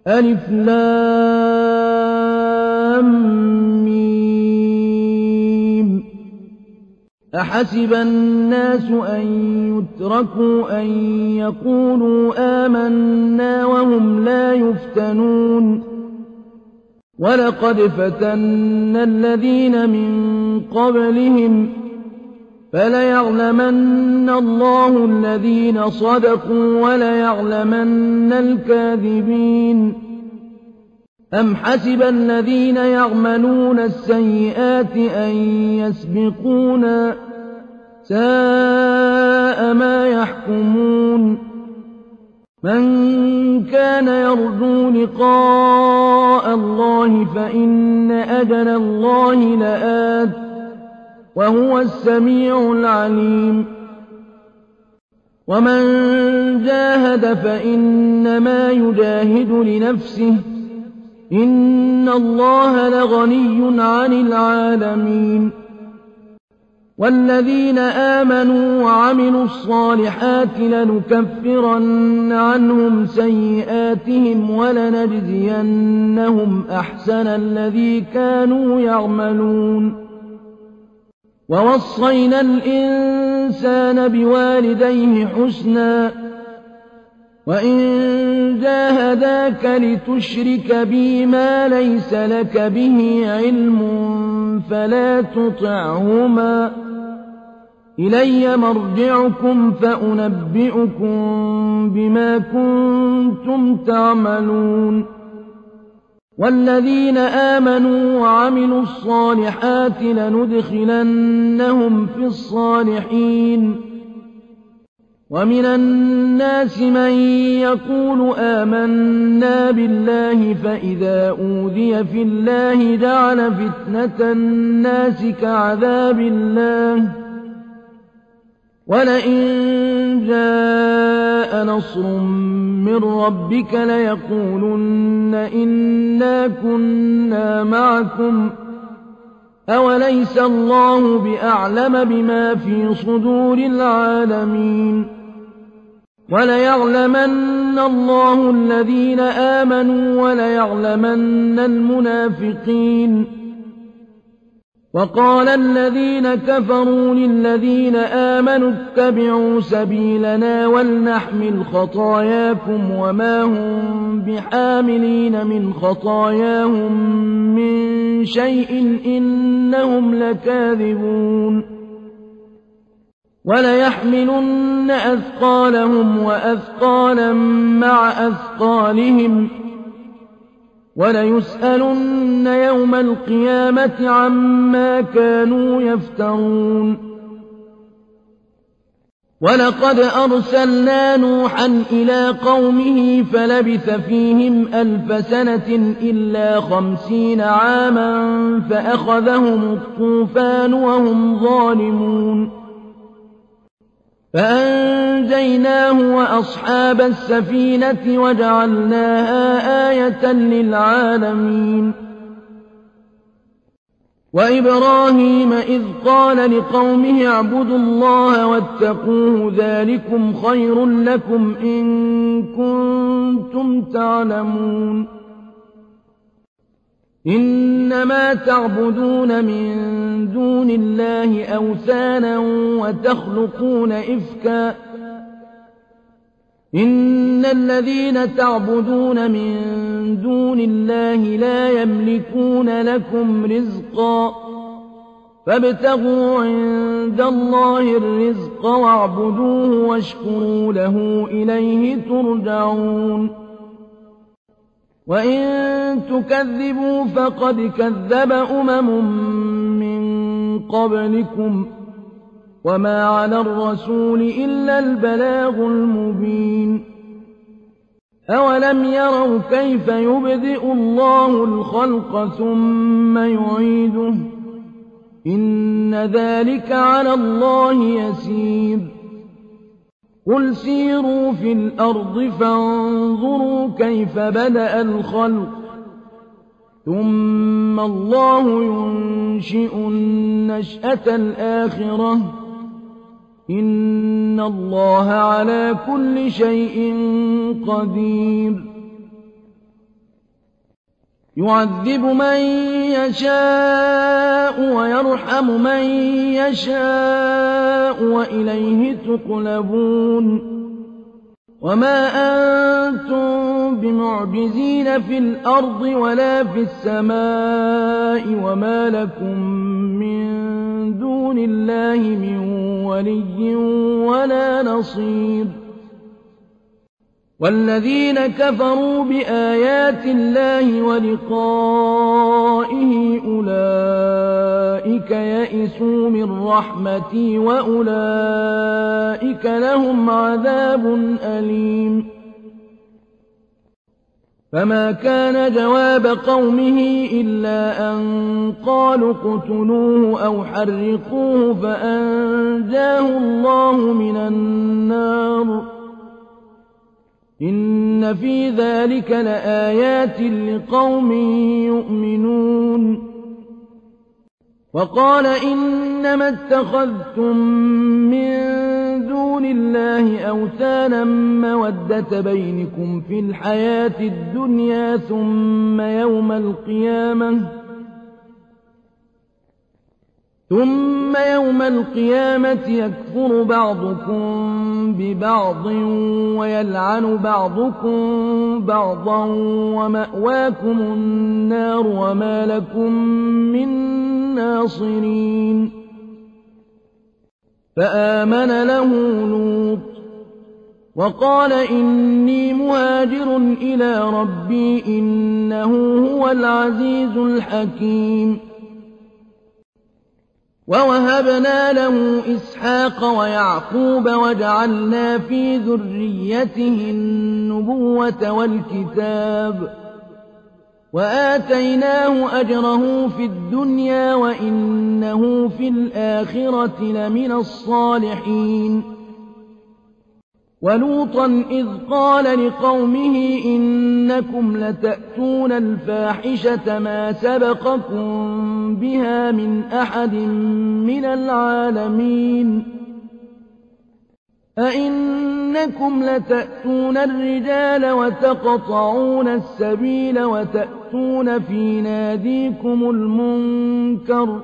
ألف لام ميم. أحسب الناس أن يتركوا أن يقولوا آمنا وهم لا يفتنون ولقد فتنا الذين من قبلهم فليعلمن الله الذين صدقوا وليعلمن الكاذبين. أم حسب الذين يعملون السيئات أن يسبقونا ساء ما يحكمون. من كان يرجو لقاء الله فإن أجل الله لآت وهو السميع العليم. ومن جاهد فإنما يجاهد لنفسه إن الله لغني عن العالمين. والذين آمنوا وعملوا الصالحات لنكفرن عنهم سيئاتهم ولنجزينهم أحسن الذي كانوا يعملون. ووصينا الإنسان بوالديه حسنا وإن جاهداك لتشرك بي ما ليس لك به علم فلا تطعهما إلي مرجعكم فأنبئكم بما كنتم تعملون. والذين آمنوا وعملوا الصالحات لندخلنهم في الصالحين. ومن الناس من يقول آمنا بالله فإذا أوذي في الله جعل فتنة الناس كعذاب الله ولئن جاء نصر من ربك ليقولن إنا كنا معكم أوليس الله بأعلم بما في صدور العالمين. وليعلمن الله الذين آمنوا وليعلمن المنافقين. وقال الذين كفروا للذين آمنوا اتبعوا سبيلنا ولنحمل خطاياكم وما هم بحاملين من خطاياهم من شيء إنهم لكاذبون. وليحملن أثقالهم وأثقالا مع أثقالهم وليسألن يوم القيامة عما كانوا يفترون. ولقد أرسلنا نوحا إلى قومه فلبث فيهم 1000 سنة إلا 50 عاما فأخذهم الطوفان وهم ظالمون فأنجيناه وأصحاب السفينة وجعلناها آية للعالمين. وإبراهيم إذ قال لقومه اعبدوا الله واتقوه ذلكم خير لكم إن كنتم تعلمون. إنما تعبدون من دون الله أوثانا وتخلقون إفكا إن الذين تعبدون من دون الله لا يملكون لكم رزقا فابتغوا عند الله الرزق واعبدوه واشكروا له إليه ترجعون. وإن تكذبوا فقد كذب من قبلكم وما على الرسول إلا البلاغ المبين. أولم يروا كيف يبدئ الله الخلق ثم يعيده إن ذلك على الله يسير. قل سيروا في الأرض فانظروا كيف بدأ الخلق ثم الله ينشئ النشأة الآخرة إن الله على كل شيء قدير. يعذب من يشاء ويرحم من يشاء وإليه تقلبون وما أنتم بمعجزين في الأرض ولا في السماء وما لكم من دون الله من ولي ولا نصير والذين كفروا بآيات الله ولقائه أولئك يئسوا من رحمتي وأولئك لهم عذاب أليم فما كان جواب قومه إلا أن قالوا اقتلوه أو حرقوه فأنجاه الله من النار إن في ذلك لآيات لقوم يؤمنون وقال إنما اتخذتم من دون الله أوثانا مودة بينكم في الحياة الدنيا ثم يوم القيامة يكفر بعضكم ببعض ويلعن بعضكم بعضا ومأواكم النار وما لكم من ناصرين فآمن له لوط وقال إني مهاجر إلى ربي إنه هو العزيز الحكيم ووهبنا له إسحاق ويعقوب وجعلنا في ذريته النبوة والكتاب وآتيناه أجره في الدنيا وإنه في الآخرة لمن الصالحين ولوطا إذ قال لقومه إنكم لتأتون الفاحشة ما سبقكم بها من أحد من العالمين أئنكم لتأتون الرجال وتقطعون السبيل وتأتون في ناديكم المنكر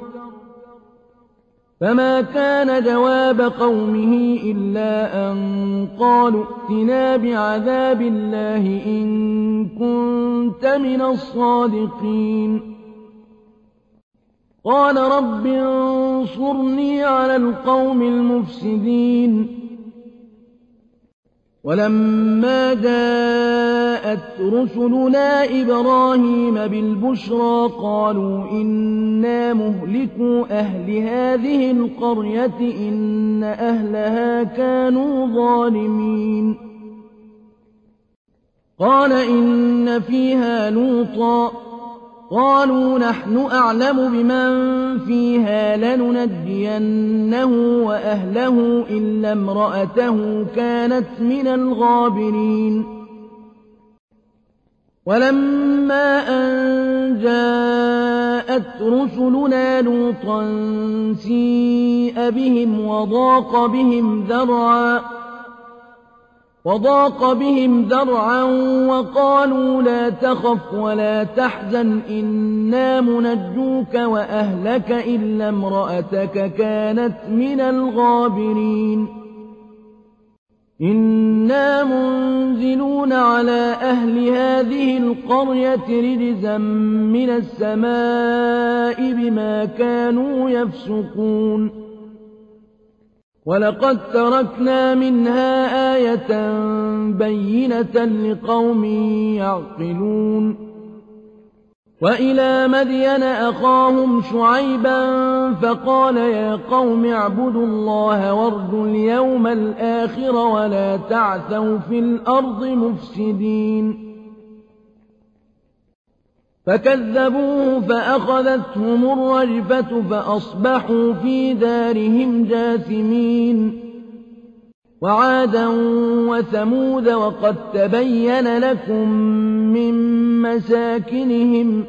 فما كان جواب قومه إلا أن قالوا ائتنا بعذاب الله إن كنت من الصادقين قال رب انصرني على القوم المفسدين ولما جاءت رسلنا إبراهيم بالبشرى قالوا إنا مهلكو أهل هذه القرية إن أهلها كانوا ظالمين قال إن فيها لوطا قالوا نحن أعلم بمن فيها لننجينه وأهله إلا امرأته كانت من الغابرين ولما أن جاءت رسلنا لوطا سيء بهم وضاق بهم ذرعا وقالوا لا تخف ولا تحزن إنا منجوك وأهلك إلا امرأتك كانت من الغابرين إنا منزلون على أهل هذه القرية رجزا من السماء بما كانوا يفسقون ولقد تركنا منها آية بينة لقوم يعقلون وإلى مدين أخاهم شعيبا فقال يا قوم اعبدوا الله وارجوا اليوم الآخر ولا تعثوا في الأرض مفسدين فكذبوه فأخذتهم الرجفة فأصبحوا في دارهم جاثمين وعادا وثمود وقد تبين لكم من مساكنهم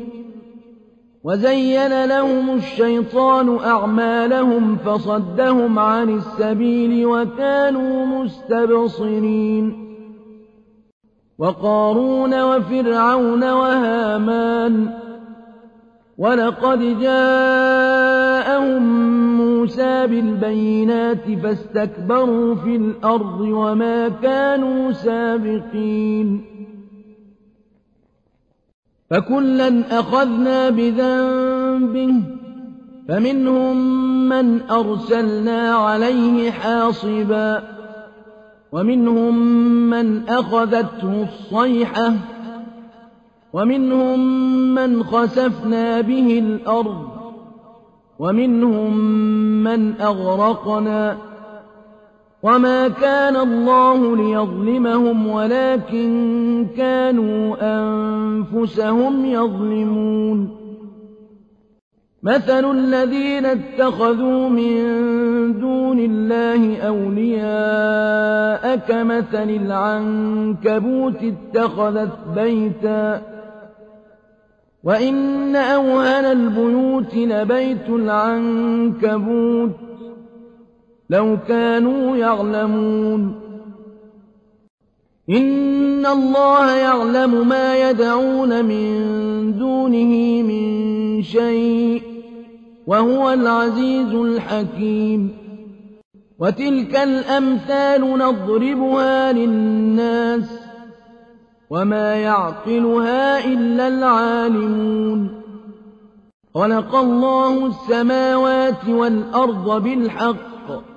وزين لهم الشيطان أعمالهم فصدهم عن السبيل وكانوا مستبصرين وقارون وفرعون وهامان. ولقد جاءهم موسى بالبينات فاستكبروا في الأرض وما كانوا سابقين. فكلا أخذنا بذنبه فمنهم من أرسلنا عليه حاصبا ومنهم من أخذته الصيحة ومنهم من خسفنا به الأرض ومنهم من أغرقنا وما كان الله ليظلمهم ولكن كانوا أنفسهم يظلمون. مثل الذين اتخذوا من دون الله أولياء كمثل العنكبوت اتخذت بيتا وإن أوهن البيوت لبيت العنكبوت لو كانوا يعلمون. إن الله يعلم ما يدعون من دونه من شيء وهو العزيز الحكيم. وتلك الأمثال نضربها للناس وما يعقلها إلا العالمون. خلق الله السماوات والأرض بالحق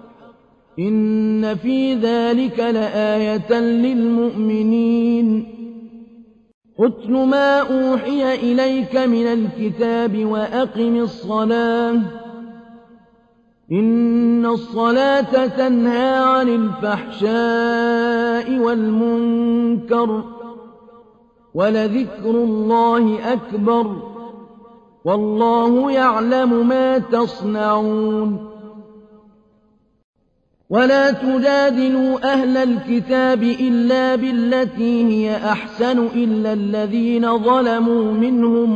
إن في ذلك لآية للمؤمنين. اتل ما أوحي إليك من الكتاب وأقم الصلاة إن الصلاة تنهى عن الفحشاء والمنكر ولذكر الله أكبر والله يعلم ما تصنعون. ولا تجادلوا أهل الكتاب إلا بالتي هي أحسن إلا الذين ظلموا منهم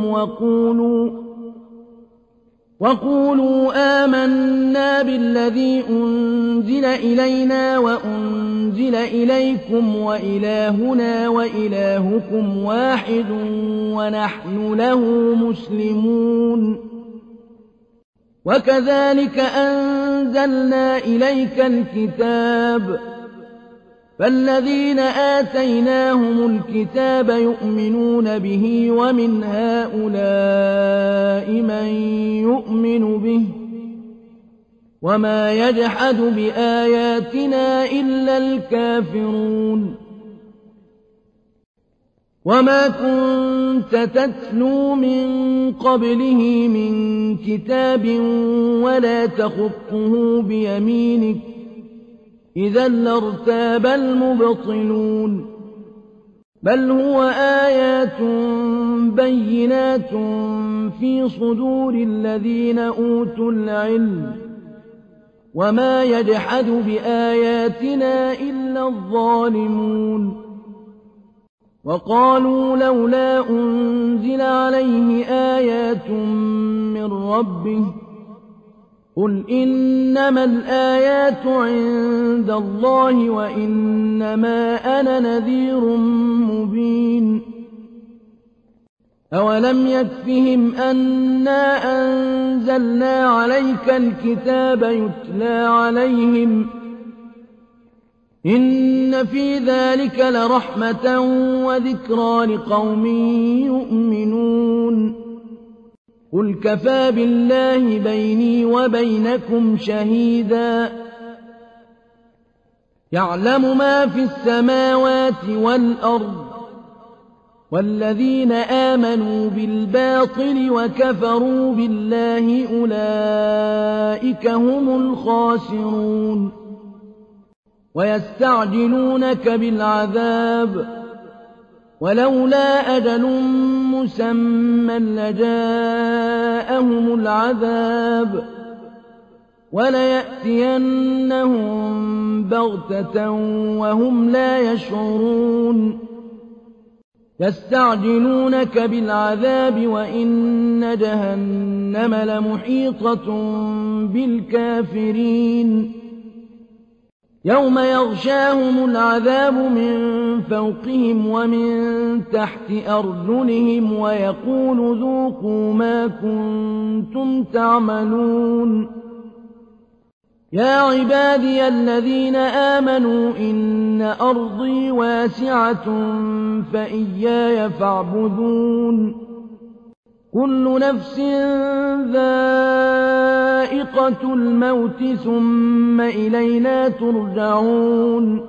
وقولوا آمنا بالذي أنزل إلينا وأنزل إليكم وإلهنا وإلهكم واحد ونحن له مسلمون. وكذلك أنزلنا إليك الكتاب فالذين آتيناهم الكتاب يؤمنون به ومن هؤلاء من يؤمن به وما يجحد بآياتنا إلا الكافرون. وما كنت تتلو من قبله من كتاب ولا تخطه بيمينك إذا لارتاب المبطلون. بل هو آيات بينات في صدور الذين أوتوا العلم وما يجحد بآياتنا إلا الظالمون. وقالوا لولا أنزل عليه آيات من ربه قل إنما الآيات عند الله وإنما أنا نذير مبين. أولم يكفهم أنا أنزلنا عليك الكتاب يتلى عليهم إن في ذلك لرحمة وذكرى لقوم يؤمنون. قل كفى بالله بيني وبينكم شهيدا يعلم ما في السماوات والأرض والذين آمنوا بالباطل وكفروا بالله أولئك هم الخاسرون. ويستعجلونك بالعذاب ولولا أجل مسمى لجاءهم العذاب وليأتينهم بغتة وهم لا يشعرون. يستعجلونك بالعذاب وإن جهنم لمحيطة بالكافرين. يوم يغشاهم العذاب من فوقهم ومن تحت أرجلهم ويقول ذوقوا ما كنتم تعملون يا عبادي الذين آمنوا إن أرضي واسعة فإياي فاعبدون كل نفس ذائقة الموت ثم إلينا ترجعون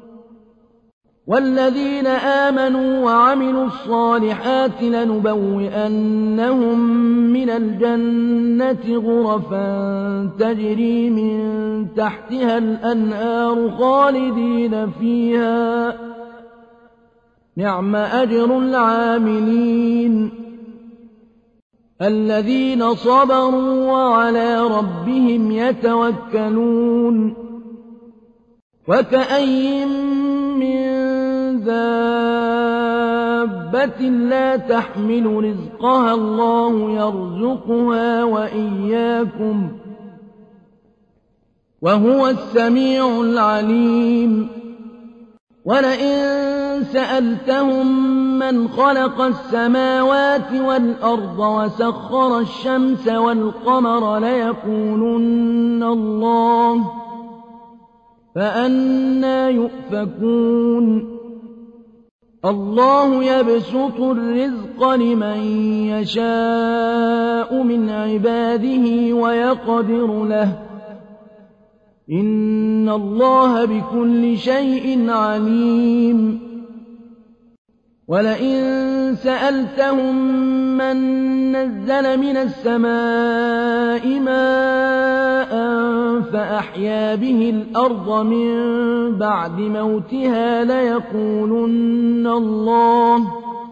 والذين آمنوا وعملوا الصالحات لنبوئنهم من الجنة غرفا تجري من تحتها الأنهار خالدين فيها نعم أجر العاملين الذين صبروا وعلى ربهم يتوكلون وكأين من دابة لا تحمل رزقها الله يرزقها وإياكم وهو السميع العليم ولئن سألتهم من خلق السماوات والأرض وسخر الشمس والقمر ليقولن الله فأنى يؤفكون الله يبسط الرزق لمن يشاء من عباده ويقدر له إن الله بكل شيء عليم ولئن سألتهم من نزل من السماء ماء فأحيا به الأرض من بعد موتها ليقولن الله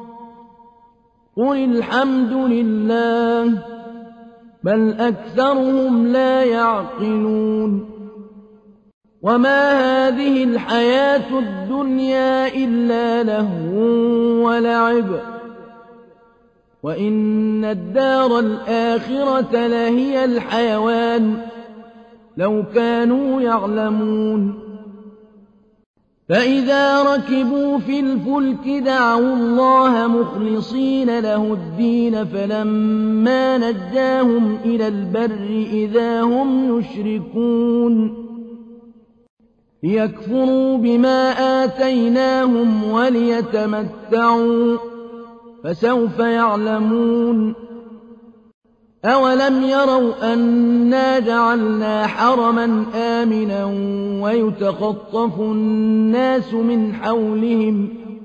قل الحمد لله بل أكثرهم لا يعقلون وما هذه الحياة الدنيا إلا لهو ولعب وإن الدار الآخرة لهي الحيوان لو كانوا يعلمون فإذا ركبوا في الفلك دعوا الله مخلصين له الدين فلما نجاهم إلى البر إذا هم يشركون ليكفروا بما آتيناهم وليتمتعوا فسوف يعلمون أولم يروا أنا جعلنا حرما آمنا ويتخطف الناس من حولهم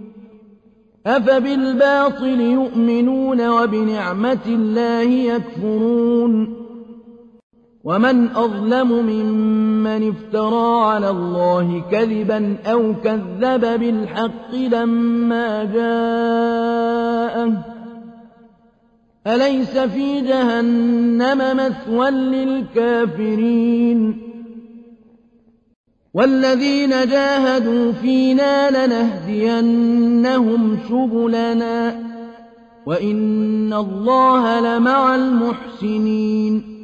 أفبالباطل يؤمنون وبنعمة الله يكفرون ومن أظلم ممن افترى على الله كذبا أو كذب بالحق لما جاءه أليس في جهنم مثوى للكافرين والذين جاهدوا فينا لنهدينهم سبلنا وإن الله لمع المحسنين